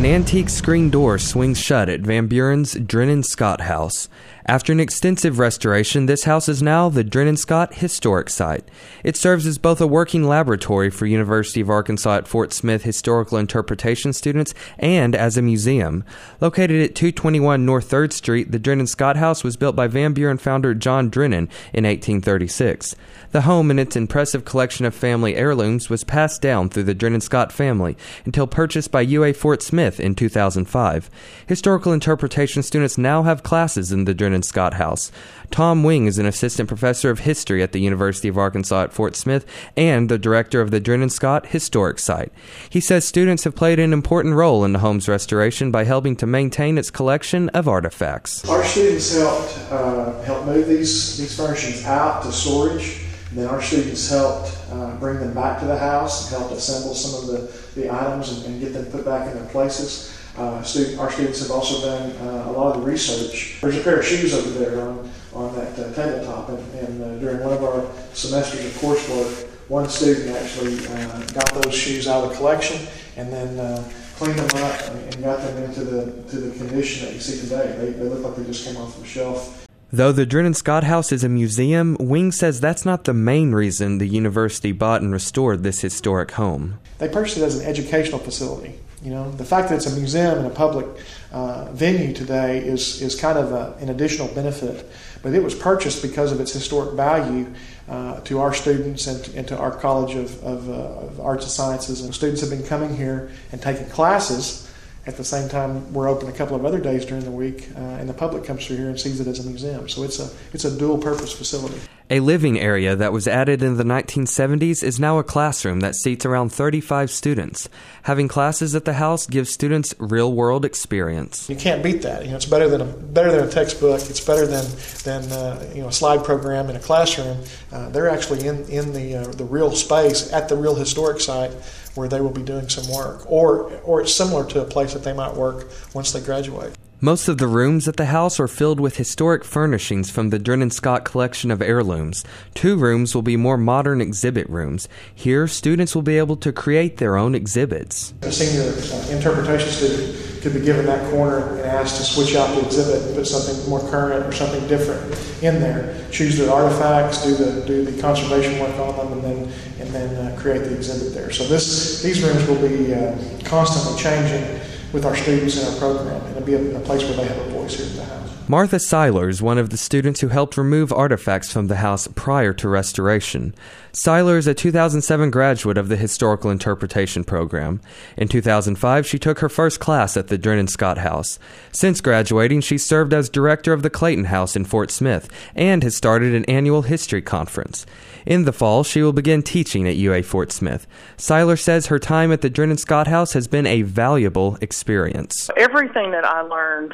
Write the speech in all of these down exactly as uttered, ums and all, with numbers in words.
An antique screen door swings shut at Van Buren's Drennan Scott House. After an extensive restoration, this house is now the Drennan Scott Historic Site. It serves as both a working laboratory for University of Arkansas at Fort Smith historical interpretation students and as a museum. Located at two twenty-one North third Street, the Drennan Scott House was built by Van Buren founder John Drennan in eighteen thirty-six. The home and its impressive collection of family heirlooms was passed down through the Drennan Scott family until purchased by U A Fort Smith in two thousand five. Historical interpretation students now have classes in the Drennan Scott House. Tom Wing is an assistant professor of history at the University of Arkansas at Fort Smith and the director of the Drennan Scott Historic Site. He says students have played an important role in the home's restoration by helping to maintain its collection of artifacts. Our students helped uh, help move these, these furnishings out to storage. And then our students helped uh, bring them back to the house and helped assemble some of the, the items and, and get them put back in their places. Uh, student, our students have also done uh, a lot of the research. There's a pair of shoes over there on, on that uh, tabletop, and, and uh, during one of our semesters of coursework, one student actually uh, got those shoes out of the collection and then uh, cleaned them up and got them into the to the condition that you see today. They, they look like they just came off the shelf. Though the Drennan Scott House is a museum, Wing says that's not the main reason the university bought and restored this historic home. They purchased it as an educational facility. You know, the fact that it's a museum and a public uh, venue today is is kind of a, an additional benefit, but it was purchased because of its historic value uh, to our students and to, and to our College of, of, uh, of Arts and Sciences. And students have been coming here and taking classes. At the same time, we're open a couple of other days during the week, uh, and the public comes through here and sees it as a museum. So it's a it's a dual-purpose facility. A living area that was added in the nineteen seventies is now a classroom that seats around thirty-five students. Having classes at the house gives students real-world experience. You can't beat that. You know, it's better than a better than a textbook. It's better than than uh, you know a slide program in a classroom. Uh, they're actually in in the uh, the real space at the real historic site where they will be doing some work, or or it's similar to a place that they might work once they graduate. Most of the rooms at the house are filled with historic furnishings from the Drennan Scott collection of heirlooms. Two rooms will be more modern exhibit rooms. Here, students will be able to create their own exhibits. A senior uh, interpretation student could be given that corner and asked to switch out the exhibit and put something more current or something different in there. Choose their artifacts, do the do the conservation work on them, and then and then uh, create the exhibit there. So this these rooms will be uh, constantly changing with our students in our program, and it'll be a, a place where they have a voice here at the house. Martha Seiler is one of the students who helped remove artifacts from the house prior to restoration. Seiler is a two thousand seven graduate of the Historical Interpretation Program. In two thousand five, she took her first class at the Drennan Scott House. Since graduating, she served as director of the Clayton House in Fort Smith and has started an annual history conference. In the fall, she will begin teaching at U A Fort Smith. Seiler says her time at the Drennan Scott House has been a valuable experience. Everything that I learned,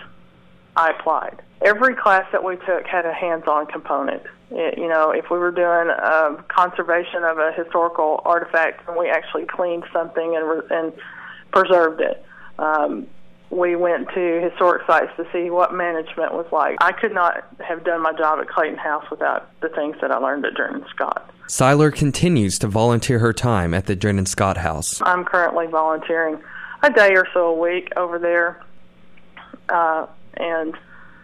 I applied. Every class that we took had a hands-on component. It, you know, if we were doing um, conservation of a historical artifact, and we actually cleaned something and, re- and preserved it. Um, we went to historic sites to see what management was like. I could not have done my job at Clayton House without the things that I learned at Drennan Scott. Seiler continues to volunteer her time at the Drennan Scott House. I'm currently volunteering a day or so a week over there, uh, and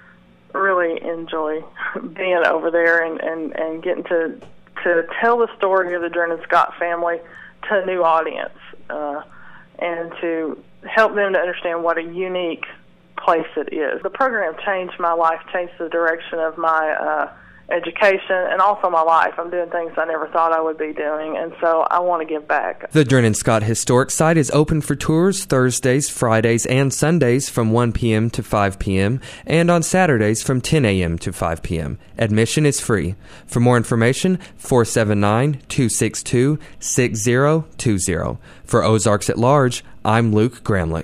really enjoy being over there and, and, and getting to to tell the story of the Drennan Scott family to a new audience, uh, and to help them to understand what a unique place it is. The program changed my life, changed the direction of my uh, education, and also my life. I'm doing things I never thought I would be doing, and so I want to give back. The Drennan Scott Historic Site is open for tours Thursdays, Fridays, and Sundays from one p.m. to five p.m. and on Saturdays from ten a.m. to five p.m. Admission is free. For more information, four seven nine, two six two, six zero two zero. For Ozarks at Large, I'm Luke Gramlich.